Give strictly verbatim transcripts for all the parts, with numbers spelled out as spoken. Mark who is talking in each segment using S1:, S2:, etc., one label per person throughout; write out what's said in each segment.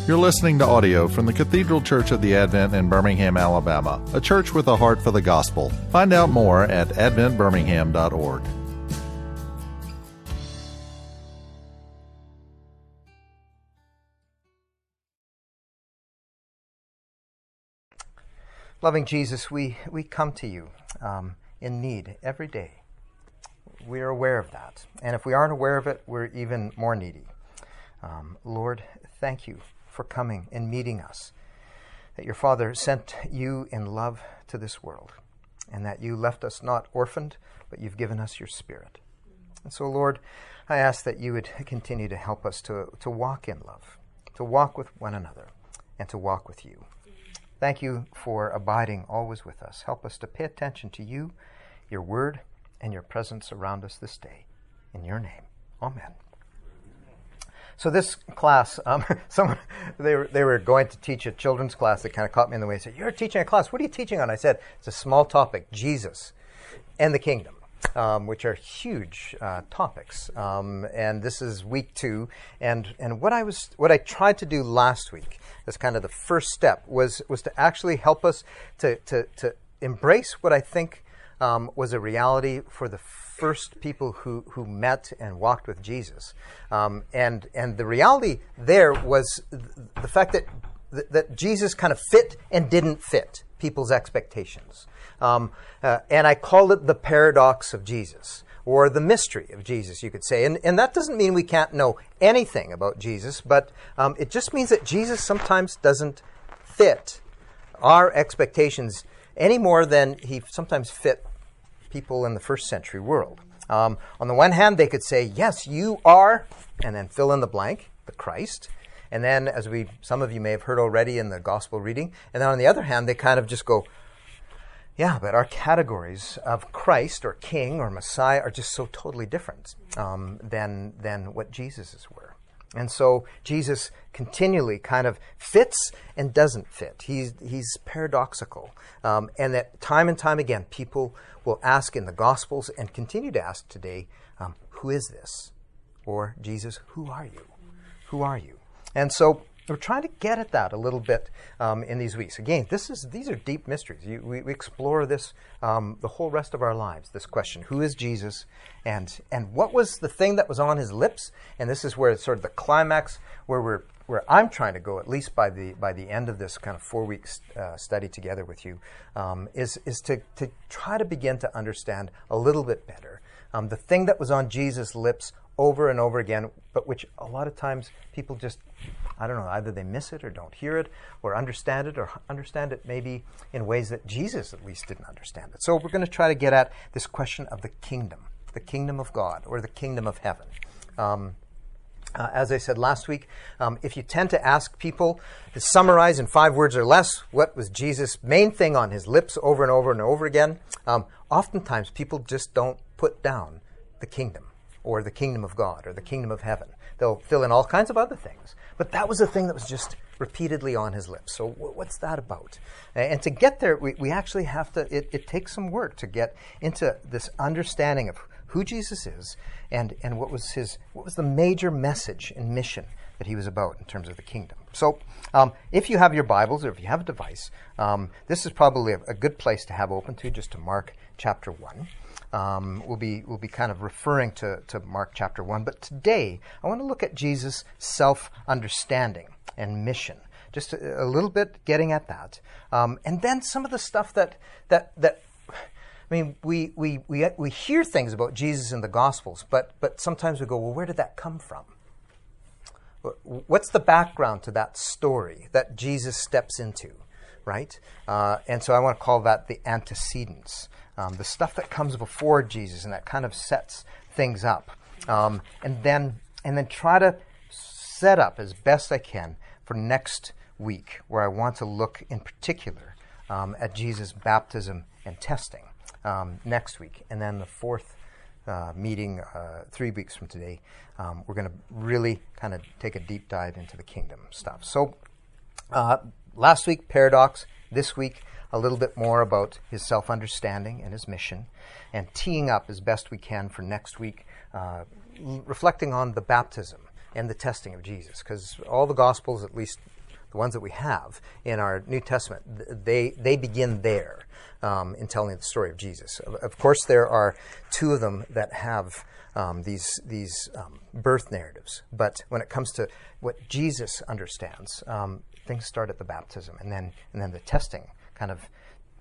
S1: You're listening to audio from the Cathedral Church of the Advent in Birmingham, Alabama, a church with a heart for the gospel. Find out more at advent birmingham dot org.
S2: Loving Jesus, we, we come to you um, in need every day. We are aware of that. And if we aren't aware of it, we're even more needy. Um, Lord, thank you for coming and meeting us, that your Father sent you in love to this world, and that you left us not orphaned, but you've given us your Spirit. And so, Lord, I ask that you would continue to help us to, to walk in love, to walk with one another, and to walk with you. Thank you for abiding always with us. Help us to pay attention to you, your word, and your presence around us this day. In your name, amen. So this class, um, someone they were, they were going to teach a children's class that kind of caught me in the way. They said, "You're teaching a class. What are you teaching on?" I said, "It's a small topic, Jesus and the kingdom," um, which are huge uh, topics. Um, and this is week two. And and what I was what I tried to do last week, as kind of the first step, was was to actually help us to to, to embrace what I think um, was a reality for the first people who, who met and walked with Jesus. Um, and and the reality there was th- the fact that th- that Jesus kind of fit and didn't fit people's expectations. Um, uh, and I call it the paradox of Jesus, or the mystery of Jesus, you could say. And, and that doesn't mean we can't know anything about Jesus, but um, it just means that Jesus sometimes doesn't fit our expectations any more than he sometimes fit people in the first century world. Um, on the one hand, they could say, yes, you are, and then fill in the blank, the Christ. And then, as we some of you may have heard already in the gospel reading, and then on the other hand, they kind of just go, yeah, but our categories of Christ or King or Messiah are just so totally different um, than than what Jesus's were. And so Jesus continually kind of fits and doesn't fit. He's he's paradoxical. Um, and that time and time again, people will ask in the Gospels and continue to ask today, um, who is this? Or, Jesus, who are you? Who are you? And so we're trying to get at that a little bit um, in these weeks. Again, this is these are deep mysteries. You, we, we explore this um, the whole rest of our lives, this question, who is Jesus? And and what was the thing that was on his lips? And this is where it's sort of the climax, where we're where I'm trying to go, at least by the by the end of this kind of four weeks uh, study together with you, um, is is to to try to begin to understand a little bit better um, the thing that was on Jesus' lips over and over again, but which a lot of times people just, I don't know, either they miss it or don't hear it or understand it or understand it maybe in ways that Jesus at least didn't understand it. So we're going to try to get at this question of the kingdom, the kingdom of God or the kingdom of heaven. Um, uh, as I said last week, um, if you tend to ask people to summarize in five words or less what was Jesus' main thing on his lips over and over and over again, um, oftentimes people just don't put down the kingdom, or the kingdom of God, or the kingdom of heaven. They'll fill in all kinds of other things. But that was the thing that was just repeatedly on his lips. So w- what's that about? And to get there, we, we actually have to, it, it takes some work to get into this understanding of who Jesus is and, and what was his, what was the major message and mission that he was about in terms of the kingdom. So um, if you have your Bibles or if you have a device, um, this is probably a, a good place to have open to, just to Mark chapter one. Um, we'll be we'll be kind of referring to, to Mark chapter one, but today I want to look at Jesus' self-understanding and mission, just a, a little bit getting at that, um, and then some of the stuff that that that I mean we we we we hear things about Jesus in the Gospels, but but sometimes we go, well, where did that come from? What's the background to that story that Jesus steps into, right? Uh, and so I want to call that the antecedents. Um, the stuff that comes before Jesus and that kind of sets things up. Um, and then and then try to set up as best I can for next week, where I want to look in particular um, at Jesus' baptism and testing um, next week. And then the fourth uh, meeting, uh, three weeks from today, um, we're going to really kind of take a deep dive into the kingdom stuff. So uh, last week, paradox. This week, a little bit more about his self-understanding and his mission, and teeing up as best we can for next week, uh, l- reflecting on the baptism and the testing of Jesus, because all the Gospels, at least the ones that we have in our New Testament, they they begin there um, in telling the story of Jesus. Of, of course, there are two of them that have um, these these um, birth narratives. But when it comes to what Jesus understands, um, things start at the baptism, and then and then the testing kind of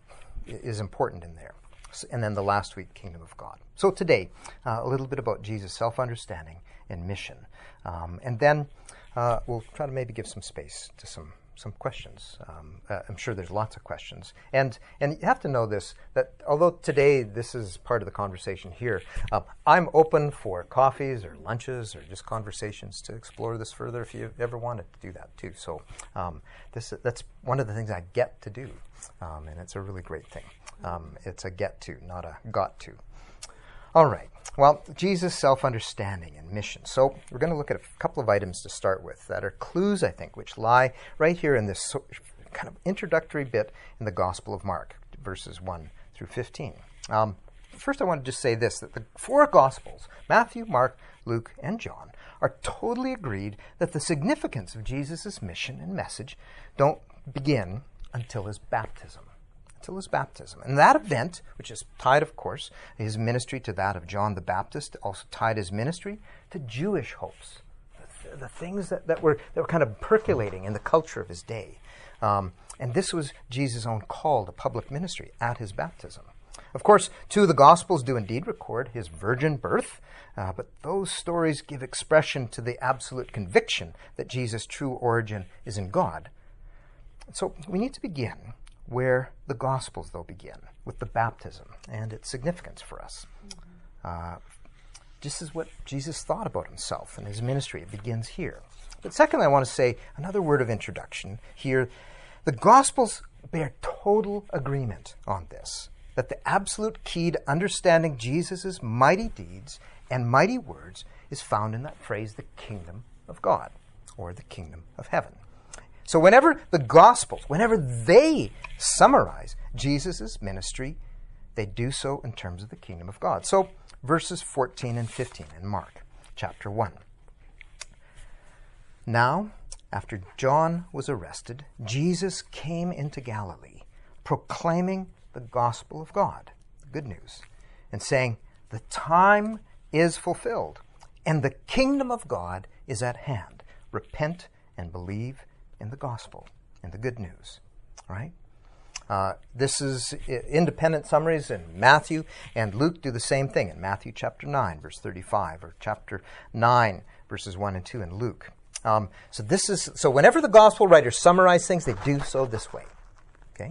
S2: is important in there. And then the last week, Kingdom of God. So today, uh, a little bit about Jesus' self-understanding and mission. Um, and then uh, we'll try to maybe give some space to some some questions. Um, uh, I'm sure there's lots of questions. And and you have to know this, that although today this is part of the conversation here, uh, I'm open for coffees or lunches or just conversations to explore this further if you ever wanted to do that too. So um, this that's one of the things I get to do, um, and it's a really great thing. Um, it's a get to, not a got to. All right. Well, Jesus' self-understanding and mission. So we're going to look at a couple of items to start with that are clues, I think, which lie right here in this so, kind of introductory bit in the Gospel of Mark, verses one through fifteen. Um, first, I want to just say this, that the four Gospels, Matthew, Mark, Luke, and John, are totally agreed that the significance of Jesus' mission and message don't begin until his baptism. Until his baptism. And that event, which is tied, of course, his ministry to that of John the Baptist, also tied his ministry to Jewish hopes, the, the things that, that, were, that were kind of percolating in the culture of his day. Um, and this was Jesus' own call to public ministry at his baptism. Of course, two of the Gospels do indeed record his virgin birth, uh, but those stories give expression to the absolute conviction that Jesus' true origin is in God. So we need to begin where the Gospels, though, begin, with the baptism and its significance for us. Uh, this is what Jesus thought about himself and his ministry. It begins here. But secondly, I want to say another word of introduction here. The Gospels bear total agreement on this, that the absolute key to understanding Jesus' mighty deeds and mighty words is found in that phrase, the kingdom of God, or the kingdom of heaven. So whenever the Gospels, whenever they summarize Jesus' ministry, they do so in terms of the kingdom of God. So verses fourteen and fifteen in Mark chapter one. Now, after John was arrested, Jesus came into Galilee, proclaiming the gospel of God, the good news, and saying, the time is fulfilled, and the kingdom of God is at hand. Repent and believe in the gospel, in the good news, right? Uh, this is independent summaries in Matthew, and Luke do the same thing in Matthew chapter nine, verse thirty-five, or chapter nine, verses one and two in Luke. Um, so this is so whenever the gospel writers summarize things, they do so this way, okay?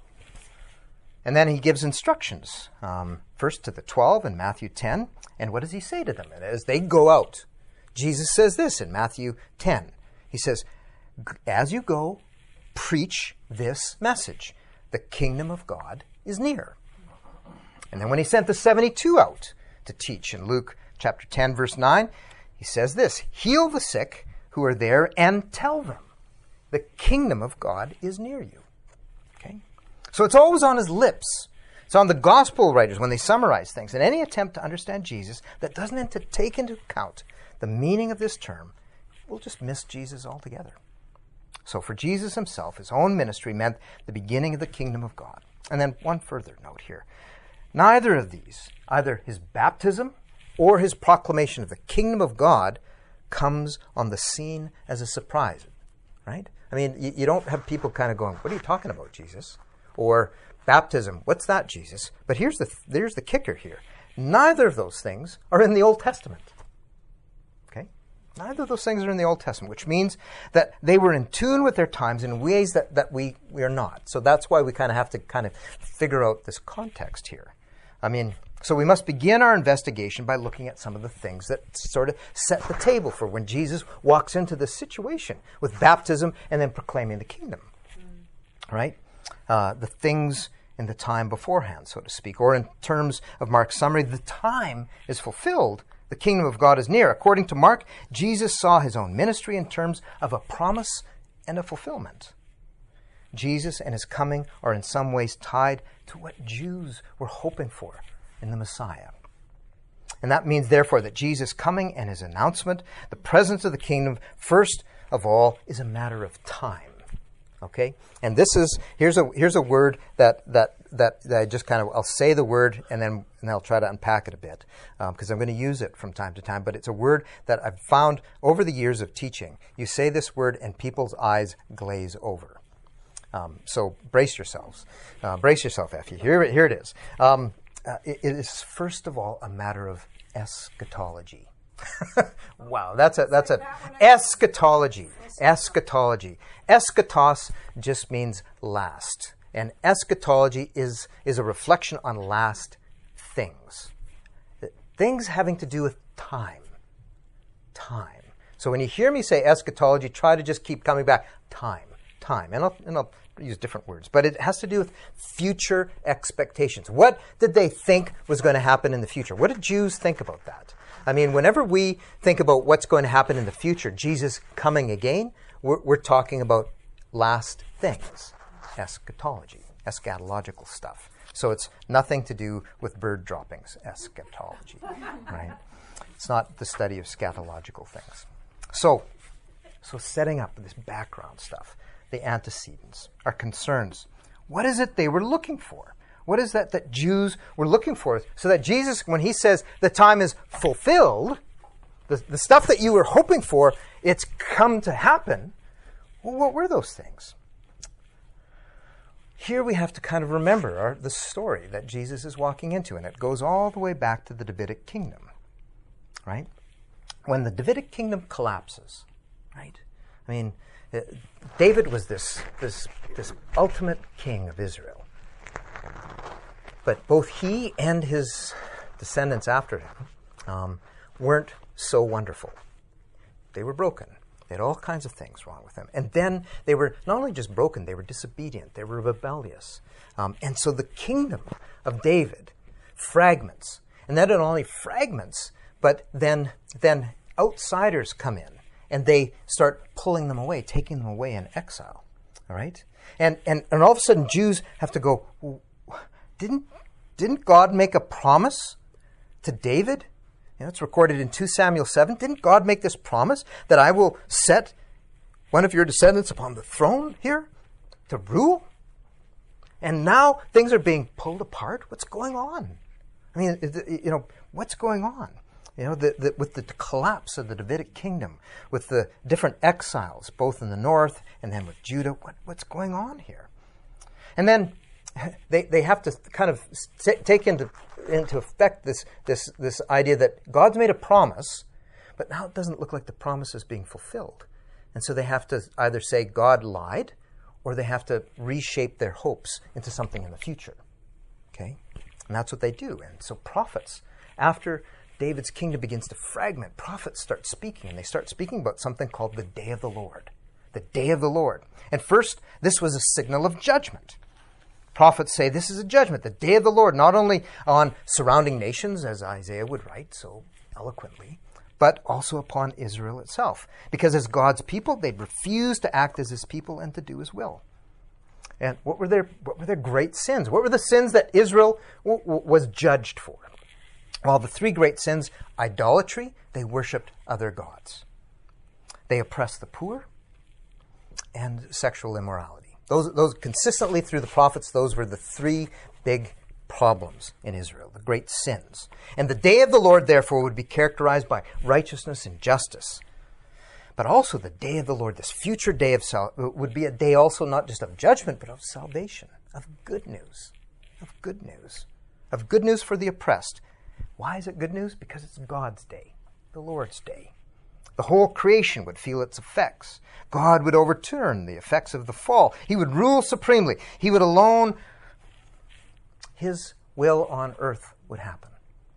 S2: And then he gives instructions, um, first to the twelve in Matthew ten, and what does he say to them? And as they go out, Jesus says this in Matthew ten. He says, as you go, preach this message. The kingdom of God is near. And then when he sent the seventy-two out to teach in Luke chapter ten, verse nine, he says this, heal the sick who are there and tell them the kingdom of God is near you. Okay? So it's always on his lips. It's on the gospel writers when they summarize things. And any attempt to understand Jesus that doesn't take into account the meaning of this term will just miss Jesus altogether. So for Jesus himself, his own ministry meant the beginning of the kingdom of God. And then one further note here. Neither of these, either his baptism or his proclamation of the kingdom of God, comes on the scene as a surprise, right? I mean, you, you don't have people kind of going, what are you talking about, Jesus? Or baptism, what's that, Jesus? But here's the there's the kicker here. Neither of those things are in the Old Testament. Neither of those things are in the Old Testament, which means that they were in tune with their times in ways that, that we, we are not. So that's why we kind of have to kind of figure out this context here. I mean, so we must begin our investigation by looking at some of the things that sort of set the table for when Jesus walks into this situation with baptism and then proclaiming the kingdom. Mm. Right? Uh, the things in the time beforehand, so to speak. Or in terms of Mark's summary, the time is fulfilled. The kingdom of God is near. According to Mark, Jesus saw his own ministry in terms of a promise and a fulfillment. Jesus and his coming are in some ways tied to what Jews were hoping for in the Messiah. And that means, therefore, that Jesus' coming and his announcement, the presence of the kingdom, first of all, is a matter of time. Okay? And this is, here's a here's a word that that that, that I just kind of, I'll say the word and then and I'll try to unpack it a bit because um, I'm going to use it from time to time. But it's a word that I've found over the years of teaching. You say this word and people's eyes glaze over. Um, so brace yourselves. Uh, brace yourself, Effie. Here, here it is. Um, uh, it, it is first of all a matter of eschatology. Wow, that's a that's a eschatology. Eschatology. Eschatos just means last, and eschatology is is a reflection on last things, things having to do with time. Time. So when you hear me say eschatology, try to just keep coming back. Time, time, and I'll and I'll use different words, but it has to do with future expectations. What did they think was going to happen in the future? What did Jews think about that? I mean, whenever we think about what's going to happen in the future, Jesus coming again, we're, we're talking about last things, eschatology, eschatological stuff. So it's nothing to do with bird droppings, eschatology, right? It's not the study of scatological things. So, so setting up this background stuff, the antecedents, our concerns. What is it they were looking for? What is that that Jews were looking for? So that Jesus, when he says the time is fulfilled, the, the stuff that you were hoping for, it's come to happen. Well, what were those things? Here we have to kind of remember our, the story that Jesus is walking into, and it goes all the way back to the Davidic kingdom, right? When the Davidic kingdom collapses, right? I mean, uh, David was this, this, this ultimate king of Israel. But both he and his descendants after him um, weren't so wonderful. They were broken. They had all kinds of things wrong with them. And then they were not only just broken, they were disobedient. They were rebellious. Um, and so the kingdom of David fragments. And not only fragments, but then, then outsiders come in and they start pulling them away, taking them away in exile. All right? And, and, and all of a sudden Jews have to go, Didn't didn't God make a promise to David? You know, it's recorded in Second Samuel seven. Didn't God make this promise that I will set one of your descendants upon the throne here to rule? And now things are being pulled apart. What's going on? I mean, you know, what's going on? You know, the, the, with the collapse of the Davidic kingdom, with the different exiles, both in the north and then with Judah, what, what's going on here? And then They they have to kind of t- take into into effect this this this idea that God's made a promise, but now it doesn't look like the promise is being fulfilled, and so they have to either say God lied, or they have to reshape their hopes into something in the future. Okay, and that's what they do. And so prophets, after David's kingdom begins to fragment, prophets start speaking, and they start speaking about something called the Day of the Lord, the Day of the Lord. And first, this was a signal of judgment. Prophets say this is a judgment, the day of the Lord, not only on surrounding nations, as Isaiah would write so eloquently, but also upon Israel itself. Because as God's people, they'd refuse to act as his people and to do his will. And what were their what were their great sins? What were the sins that Israel w- w- was judged for? Well, the three great sins: idolatry, they worshipped other gods. They oppressed the poor, and sexual immorality. Those, those consistently through the prophets, those were the three big problems in Israel, the great sins. And the day of the Lord, therefore, would be characterized by righteousness and justice. But also the day of the Lord, this future day of sal- would be a day also not just of judgment, but of salvation, of good news, of good news, of good news for the oppressed. Why is it good news? Because it's God's day, the Lord's day. The whole creation would feel its effects. God would overturn the effects of the fall. He would rule supremely. He would alone, his will on earth would happen,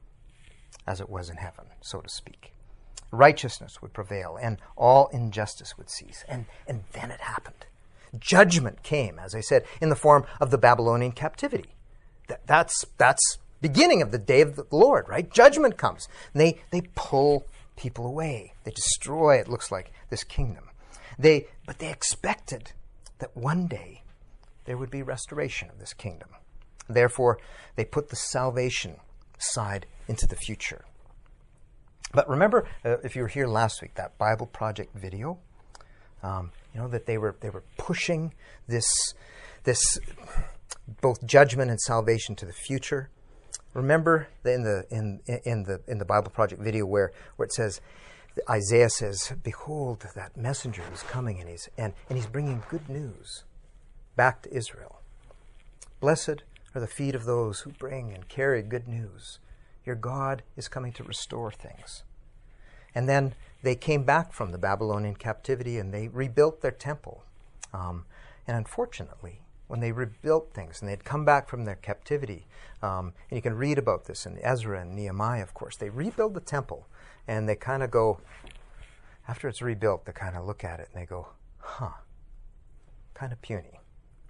S2: as it was in heaven, so to speak. Righteousness would prevail, and all injustice would cease. And, and then it happened. Judgment came, as I said, in the form of the Babylonian captivity. That, that's that's beginning of the day of the Lord, right? Judgment comes. And they, they pull people away. They destroy, it looks like, this kingdom. They, but they expected that one day there would be restoration of this kingdom. Therefore, they put the salvation side into the future. But remember, uh, if you were here last week, that Bible Project video, Um, you know, that they were they were pushing this this both judgment and salvation to the future. Remember in the in in the in the Bible Project video where where it says, Isaiah says, "Behold, that messenger is coming, and he's and, and he's bringing good news back to Israel. Blessed are the feet of those who bring and carry good news. Your God is coming to restore things." And then they came back from the Babylonian captivity and they rebuilt their temple. Um, and unfortunately, when they rebuilt things and they'd come back from their captivity, um, and you can read about this in Ezra and Nehemiah, of course, they rebuild the temple and they kind of go, after it's rebuilt, they kind of look at it and they go, huh, kind of puny.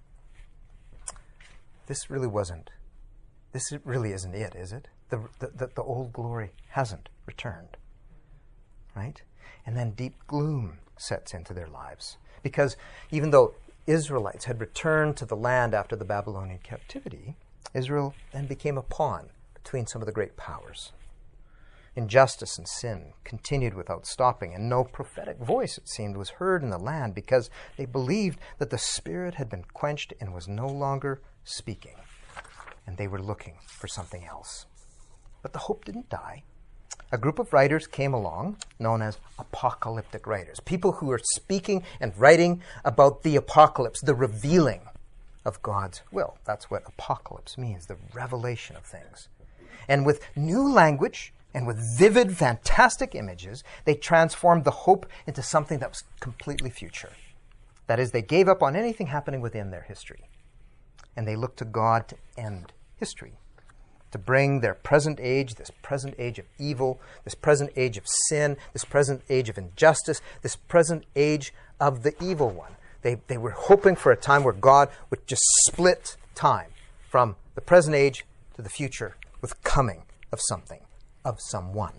S2: This really wasn't, this really isn't it, is it? The, the, the old glory hasn't returned, right? And then deep gloom sets into their lives. Because even though Israelites had returned to the land after the Babylonian captivity, Israel then became a pawn between some of the great powers. Injustice and sin continued without stopping, and no prophetic voice, it seemed, was heard in the land because they believed that the Spirit had been quenched and was no longer speaking, and they were looking for something else. But the hope didn't die. A group of writers came along, known as apocalyptic writers, people who were speaking and writing about the apocalypse, the revealing of God's will. That's what apocalypse means, the revelation of things. And with new language and with vivid, fantastic images, they transformed the hope into something that was completely future. That is, they gave up on anything happening within their history. And they looked to God to end history, to bring their present age, this present age of evil, this present age of sin, this present age of injustice, this present age of the evil one. They, they were hoping for a time where God would just split time from the present age to the future with coming of something, of someone.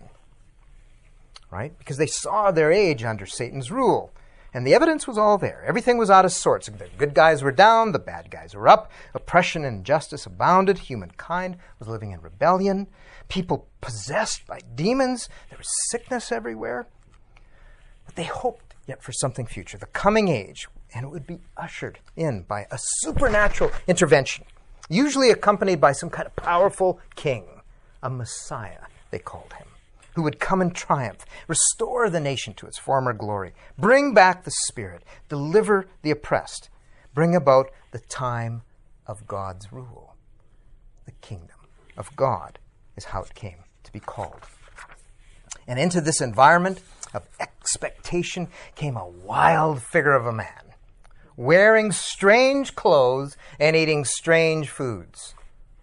S2: Right? Because they saw their age under Satan's rule. And the evidence was all there. Everything was out of sorts. The good guys were down, the bad guys were up. Oppression and injustice abounded. Humankind was living in rebellion. People possessed by demons. There was sickness everywhere. But they hoped yet for something future, the coming age, and it would be ushered in by a supernatural intervention, usually accompanied by some kind of powerful king, a Messiah, they called him, who would come in triumph, restore the nation to its former glory, bring back the Spirit, deliver the oppressed, bring about the time of God's rule. The kingdom of God is how it came to be called. And into this environment of expectation came a wild figure of a man, wearing strange clothes and eating strange foods.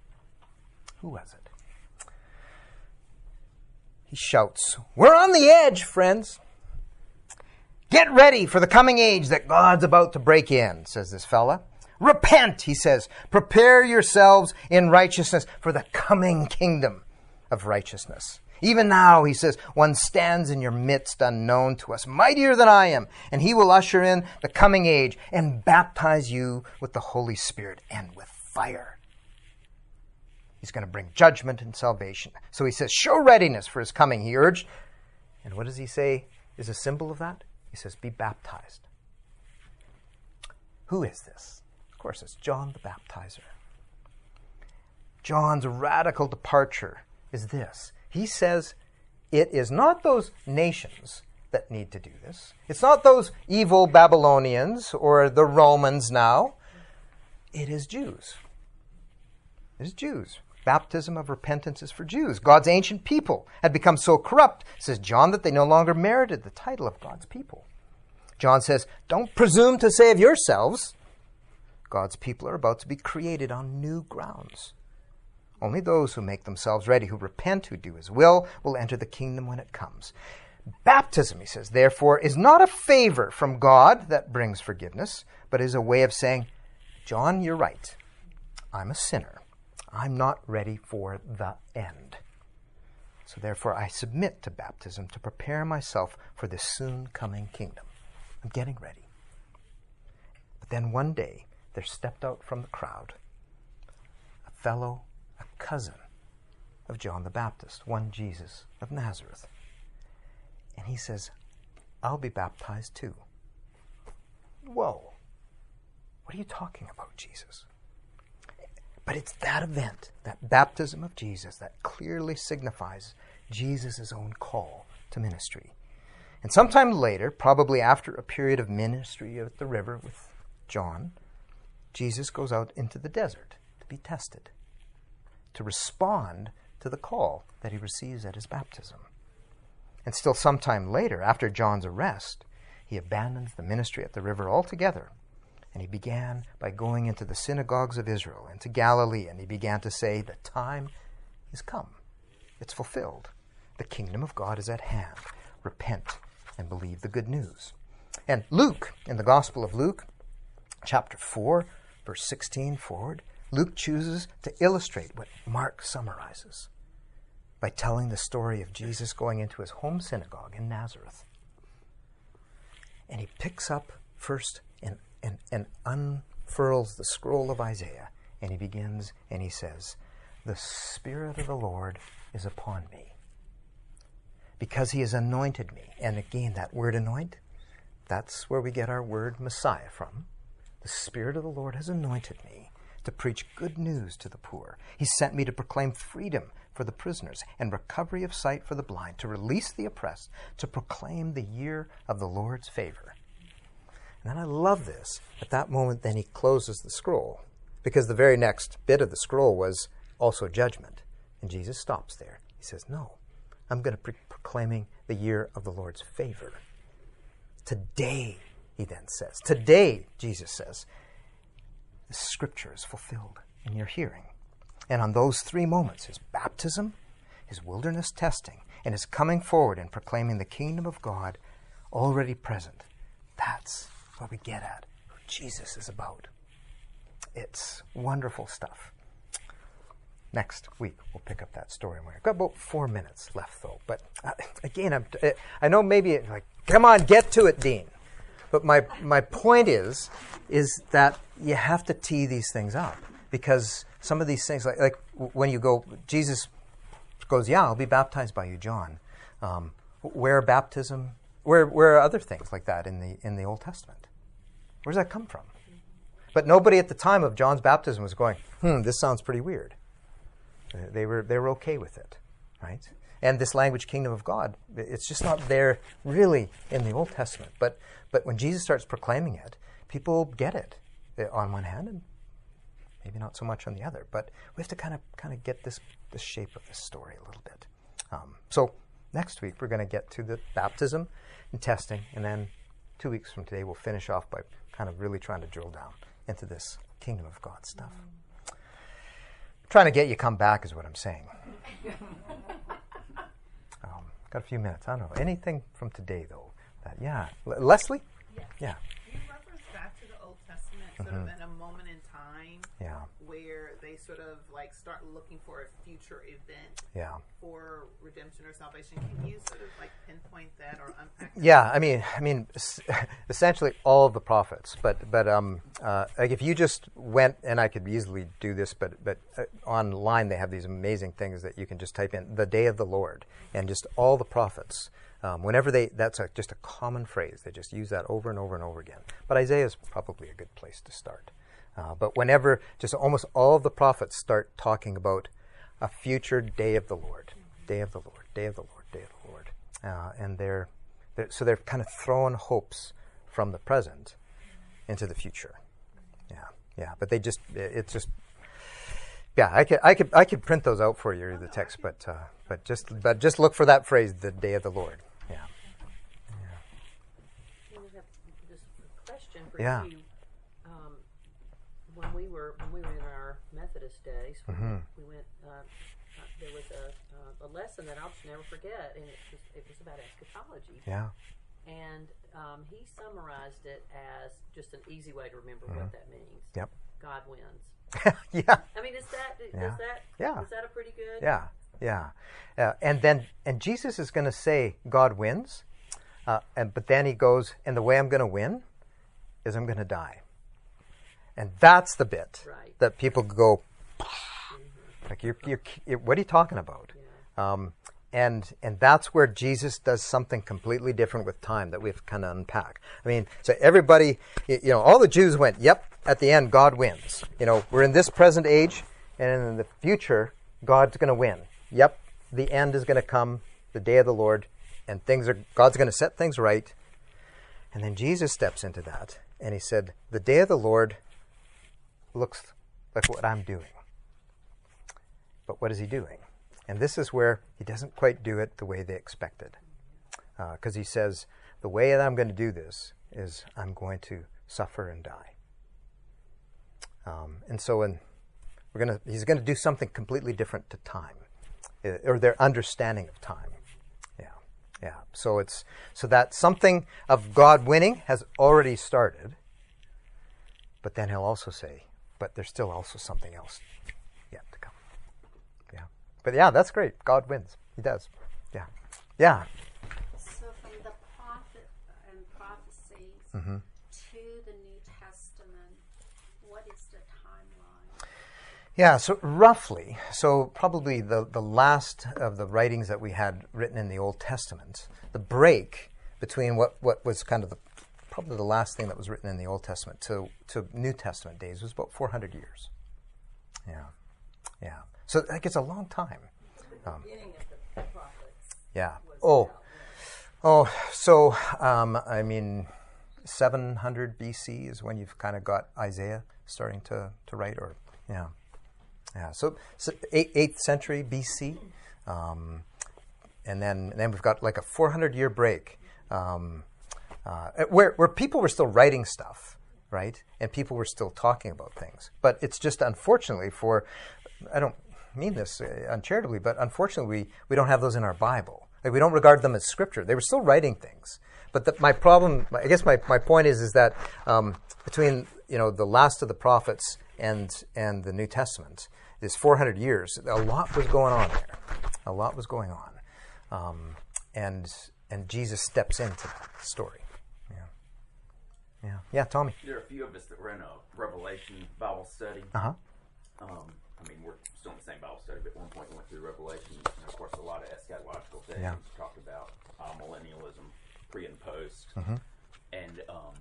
S2: Who was it? He shouts, "We're on the edge, friends. Get ready for the coming age that God's about to break in," says this fella. "Repent," he says. "Prepare yourselves in righteousness for the coming kingdom of righteousness. Even now," he says, "one stands in your midst unknown to us, mightier than I am, and he will usher in the coming age and baptize you with the Holy Spirit and with fire." He's going to bring judgment and salvation. So he says, show readiness for his coming, he urged. And what does he say is a symbol of that? He says, be baptized. Who is this? Of course, it's John the Baptizer. John's radical departure is this. He says, it is not those nations that need to do this. It's not those evil Babylonians or the Romans now. It is Jews. It is Jews. Baptism of repentance is for Jews. God's ancient people had become so corrupt, says John, that they no longer merited the title of God's people. John says, don't presume to save yourselves. God's people are about to be created on new grounds. Only those who make themselves ready, who repent, who do his will, will enter the kingdom when it comes. Baptism, he says, therefore, is not a favor from God that brings forgiveness, but is a way of saying, John, you're right. I'm a sinner. I'm not ready for the end. So therefore, I submit to baptism to prepare myself for this soon coming kingdom. I'm getting ready. But then one day, there stepped out from the crowd a fellow, a cousin of John the Baptist, one Jesus of Nazareth. And he says, I'll be baptized too. whoa, what are you talking about, Jesus? But it's that event, that baptism of Jesus, that clearly signifies Jesus' own call to ministry. And sometime later, probably after a period of ministry at the river with John, Jesus goes out into the desert to be tested, to respond to the call that he receives at his baptism. And still sometime later, after John's arrest, he abandons the ministry at the river altogether. And he began by going into the synagogues of Israel, into Galilee, and he began to say, the time is come. It's fulfilled. The kingdom of God is at hand. Repent and believe the good news. And Luke, in the Gospel of Luke, chapter four, verse sixteen forward, Luke chooses to illustrate what Mark summarizes by telling the story of Jesus going into his home synagogue in Nazareth. And he picks up first and, and, and unfurls the scroll of Isaiah, and he begins and he says, the Spirit of the Lord is upon me, because he has anointed me. And again, that word anoint, that's where we get our word Messiah from. The Spirit of the Lord has anointed me to preach good news to the poor. He sent me to proclaim freedom for the prisoners and recovery of sight for the blind, to release the oppressed, to proclaim the year of the Lord's favor. And then I love this. At that moment, then he closes the scroll, because the very next bit of the scroll was also judgment. And Jesus stops there. He says, no, I'm going to be proclaiming the year of the Lord's favor. Today, he then says, today, Jesus says, the scripture is fulfilled in your hearing. And on those three moments, his baptism, his wilderness testing, and his coming forward and proclaiming the kingdom of God already present, that's what we get at who Jesus is about. It's wonderful stuff. Next week, we'll pick up that story. We've got about four minutes left, though. But uh, again, I'm, I know maybe, like, come on, get to it, Dean. But my, my point is, is that you have to tee these things up, because some of these things, like, like when you go, Jesus goes, yeah, I'll be baptized by you, John. Um, where baptism, where where are other things like that in the in the Old Testament? Where does that come from? But nobody at the time of John's baptism was going, hmm, this sounds pretty weird. They were they were okay with it, right? And this language, kingdom of God, it's just not there really in the Old Testament. But but when Jesus starts proclaiming it, people get it on one hand, and maybe not so much on the other. But we have to kind of kind of get this the shape of this story a little bit. Um, so next week we're going to get to the baptism and testing, and then two weeks from today we'll finish off by kind of really trying to drill down into this kingdom of God stuff. Mm. Trying to get you come back is what I'm saying. um, got a few minutes. I don't know anything from today though. That yeah, L- Leslie.
S3: Yes.
S2: Yeah.
S3: You reference back to the Old Testament, sort
S2: Mm-hmm.
S3: of in a moment in time,
S2: Yeah.
S3: where they sort of like start looking for a future event
S2: Yeah.
S3: for redemption or salvation. Can you sort of like pinpoint that or unpack that?
S2: Yeah, I mean, I mean, s- essentially all of the prophets. But but um, uh, like if you just went, and I could easily do this, but but uh, online they have these amazing things that you can just type in the day of the Lord, and just all the prophets. Um, whenever they, that's a, just a common phrase. They just use that over and over and over again. But Isaiah is probably a good place to start. Uh, but whenever, just almost all of the prophets start talking about a future day of the Lord, day of the Lord, day of the Lord, day of the Lord, uh, and they're, they're so they're kind of throwing hopes from the present into the future. Yeah, yeah. But they just, it, it's just, yeah. I could, I could, I could print those out for you, the text, but uh, but just, but just look for that phrase, the day of the Lord. Yeah.
S4: I have just a question for
S2: Yeah.
S4: you. Um, when we were when we were in our Methodist days, we,
S2: Mm-hmm.
S4: we went. Uh, uh, there was a uh, a lesson that I'll just never forget, and it was, it was about eschatology.
S2: Yeah.
S4: And um, he summarized it as just an easy way to remember
S2: Mm-hmm.
S4: what that means.
S2: Yep.
S4: God wins.
S2: Yeah.
S4: I mean, is that
S2: Yeah.
S4: is that
S2: Yeah.
S4: is that a pretty good?
S2: Yeah, yeah, uh, and then and Jesus is going to say God wins, uh, and but then he goes, and the way I'm going to win is I'm going to die, and that's the bit
S4: Right.
S2: that people go like you're, you're, you're what are you talking about?
S4: Yeah.
S2: Um, and and that's where Jesus does something completely different with time that we have to kind of unpack. I mean, so everybody, you know, all the Jews went, yep, at the end, God wins. You know, we're in this present age, and in the future, God's going to win. Yep, the end is going to come, the day of the Lord, and things are God's going to set things right. And then Jesus steps into that, and he said, the day of the Lord looks like what I'm doing. But what is he doing? And this is where he doesn't quite do it the way they expected. Because uh, he says, the way that I'm going to do this is I'm going to suffer and die. Um, and so in, we're going to, he's going to do something completely different to time, uh, or their understanding of time. Yeah, yeah. So it's so that something of God winning has already started. But then he'll also say, but there's still also something else yet to come. Yeah. But yeah, that's great. God wins. He does. Yeah. Yeah.
S5: So from the prophet and prophecies
S2: Mm-hmm.
S5: to the New Testament, what is the timeline?
S2: Yeah, so roughly, so probably the, the last of the writings that we had written in the Old Testament, the break between what, what was kind of the probably the last thing that was written in the Old Testament to, to New Testament days was about four hundred years. Yeah. Yeah. So like it's a long time. Um,
S4: Beginning of the prophets.
S2: yeah.
S4: was
S2: Oh.
S4: about
S2: Oh, so um, I mean, seven hundred B C is when you've kind of got Isaiah starting to, to write, or yeah, yeah. So, so eight, eighth century B C, um, and then and then we've got like a four hundred year break, um, uh, where where people were still writing stuff, right, and people were still talking about things. But it's just unfortunately for, I don't mean this uncharitably, but unfortunately we, we don't have those in our Bible. Like we don't regard them as scripture. They were still writing things. But the, my problem, I guess my, my point is, is that um, between you know the last of the prophets and and the New Testament, this four hundred years, a lot was going on there. A lot was going on, um, and and Jesus steps into that story. Yeah, yeah, yeah. Tommy.
S6: There are a few of us that were in a Revelation Bible study.
S2: Uh huh.
S6: Um, I mean, we're still in the same Bible study, but at one point we went through Revelation, and of course a lot of eschatological things.
S2: Yeah.
S6: Talked about uh, millennialism, pre and post,
S2: Mm-hmm.
S6: and um,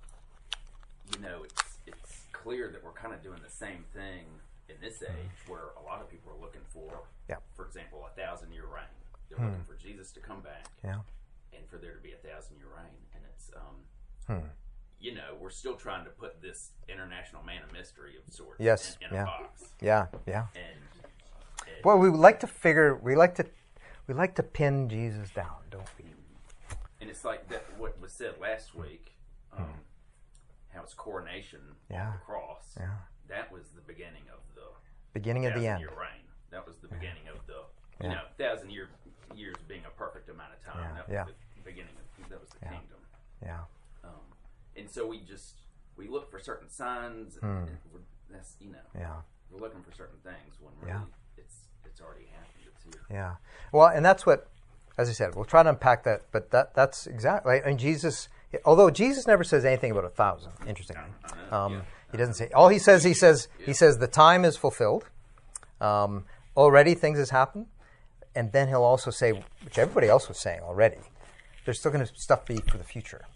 S6: you know, it's it's clear that we're kind of doing the same thing in this age, where a lot of people are looking for,
S2: Yeah.
S6: for example, a thousand year reign. They're
S2: Hmm.
S6: looking for Jesus to come back,
S2: Yeah.
S6: and for there to be a thousand year reign, and it's um,
S2: Hmm.
S6: you know, we're still trying to put this international man of mystery of sorts
S2: Yes,
S6: in, in
S2: yeah.
S6: a box.
S2: Yeah. Yeah.
S6: And, and
S2: Well, we like to figure. We like to. We like to pin Jesus down, don't we?
S6: and it's like that. What was said last week, um, how his coronation
S2: Yeah.
S6: on the cross.
S2: Yeah.
S6: That was the beginning of the
S2: Beginning of the end.
S6: thousand year reign. That was the beginning of the you
S2: Yeah.
S6: know thousand year years being a perfect amount of time.
S2: Yeah,
S6: That was
S2: yeah.
S6: the beginning of that was the
S2: Yeah.
S6: kingdom.
S2: Yeah.
S6: Um, and so we just we look for certain signs. And,
S2: Hmm.
S6: and we're, that's you know.
S2: Yeah.
S6: We're looking for certain things when really
S2: Yeah.
S6: it's it's already happened. It's here.
S2: Yeah. Well, and that's what, as I said, we'll try to unpack that. But that that's exactly. I mean, Jesus. Although Jesus never says anything about a thousand. Interestingly, um,
S6: Yeah.
S2: he doesn't say. All he says, he says, he says, the time is fulfilled. Um, already things has happened, and then he'll also say, which everybody else was saying already, there's still going to stuff be for the future.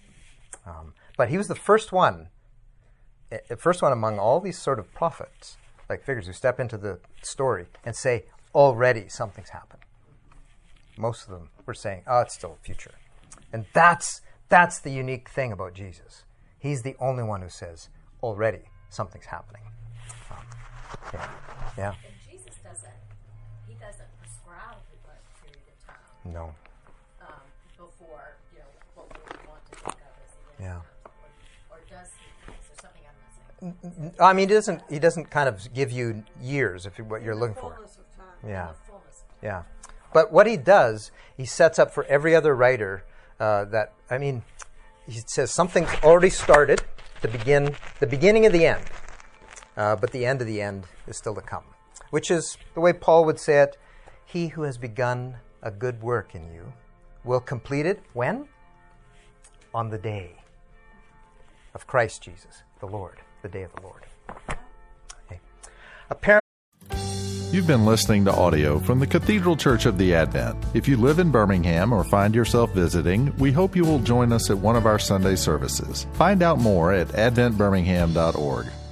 S2: Um, but he was the first one, eh, the first one among all these sort of prophets, like figures who step into the story and say, already something's happened. Most of them were saying, oh, it's still future. And that's that's the unique thing about Jesus. He's the only one who says, already something's happening. Um, yeah. Yeah.
S7: And Jesus doesn't, he doesn't prescribe a period of time
S2: No.
S7: um, before, you know, what we want to think of as the
S2: Yeah.
S7: end time. Or, or does he? Is there something I'm missing?
S2: I mean, he doesn't. He doesn't kind of give you years if you, what you're looking for.
S4: fullness of time.
S2: Yeah,
S7: The fullness of
S2: yeah. But what he does, he sets up for every other writer uh, that I mean, he says something's already started to begin the beginning of the end, uh, but the end of the end is still to come. Which is the way Paul would say it: "He who has begun a good work in you will complete it when? On the day of Christ Jesus, the Lord, the day of the Lord." Okay. Apparently.
S1: You've been listening to audio from the Cathedral Church of the Advent. If you live in Birmingham or find yourself visiting, we hope you will join us at one of our Sunday services. Find out more at advent birmingham dot org.